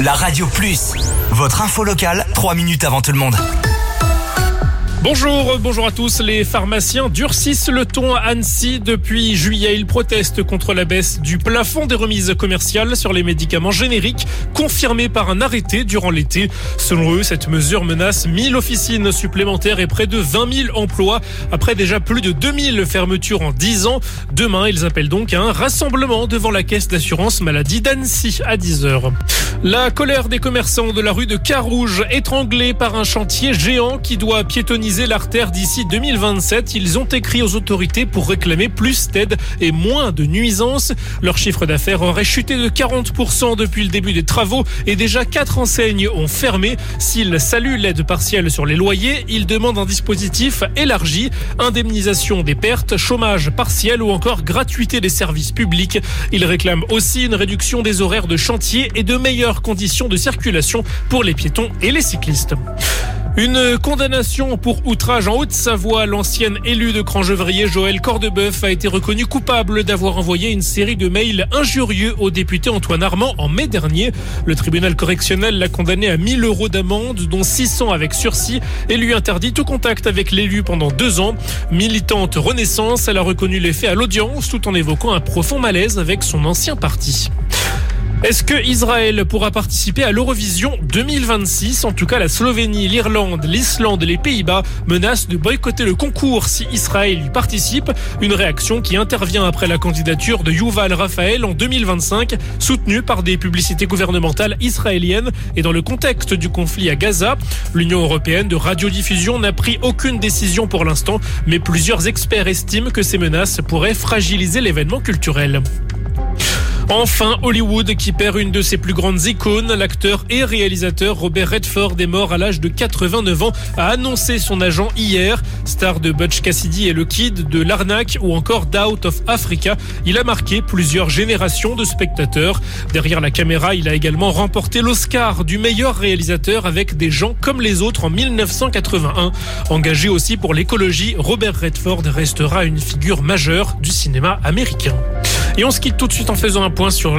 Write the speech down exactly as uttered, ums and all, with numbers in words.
la Radio Plus. Votre info locale, trois minutes avant tout le monde. Bonjour, bonjour à tous. Les pharmaciens durcissent le ton à Annecy. Depuis juillet, ils protestent contre la baisse du plafond des remises commerciales sur les médicaments génériques, confirmée par un arrêté durant l'été. Selon eux, cette mesure menace mille officines supplémentaires et près de vingt mille emplois, après déjà plus de deux mille fermetures en dix ans. Demain, ils appellent donc à un rassemblement devant la caisse d'assurance maladie d'Annecy à dix heures. La colère des commerçants de la rue de Carouge, étranglés par un chantier géant qui doit piétonniser l'artère d'ici deux mille vingt-sept. Ils ont écrit aux autorités pour réclamer plus d'aide et moins de nuisances. Leur chiffre d'affaires aurait chuté de quarante pour cent depuis le début des travaux et déjà quatre enseignes ont fermé. S'ils saluent l'aide partielle sur les loyers, ils demandent un dispositif élargi, indemnisation des pertes, chômage partiel ou encore gratuité des services publics. Ils réclament aussi une réduction des horaires de chantier et de meilleures conditions de circulation pour les piétons et les cyclistes. Une condamnation pour outrage en Haute-Savoie. L'ancienne élue de Crangevrier, Joëlle Cordebeuf, a été reconnue coupable d'avoir envoyé une série de mails injurieux au député Antoine Armand en mai dernier. Le tribunal correctionnel l'a condamné à mille euros d'amende, dont six cents avec sursis, et lui interdit tout contact avec l'élu pendant deux ans. Militante Renaissance, elle a reconnu les faits à l'audience tout en évoquant un profond malaise avec son ancien parti. Est-ce que Israël pourra participer à l'Eurovision deux mille vingt-six ? En tout cas, la Slovénie, l'Irlande, l'Islande et les Pays-Bas menacent de boycotter le concours si Israël y participe. Une réaction qui intervient après la candidature de Yuval Raphaël en deux mille vingt-cinq, soutenue par des publicités gouvernementales israéliennes et dans le contexte du conflit à Gaza. L'Union européenne de radiodiffusion n'a pris aucune décision pour l'instant, mais plusieurs experts estiment que ces menaces pourraient fragiliser l'événement culturel. Enfin, Hollywood qui perd une de ses plus grandes icônes. L'acteur et réalisateur Robert Redford est mort à l'âge de quatre-vingt-neuf ans, a annoncé son agent hier. Star de Butch Cassidy et le Kid, de L'Arnaque ou encore d'Out of Africa, il a marqué plusieurs générations de spectateurs. Derrière la caméra, il a également remporté l'Oscar du meilleur réalisateur avec Des gens comme les autres en mille neuf cent quatre-vingt-un. Engagé aussi pour l'écologie, Robert Redford restera une figure majeure du cinéma américain. Et on se quitte tout de suite en faisant un point sur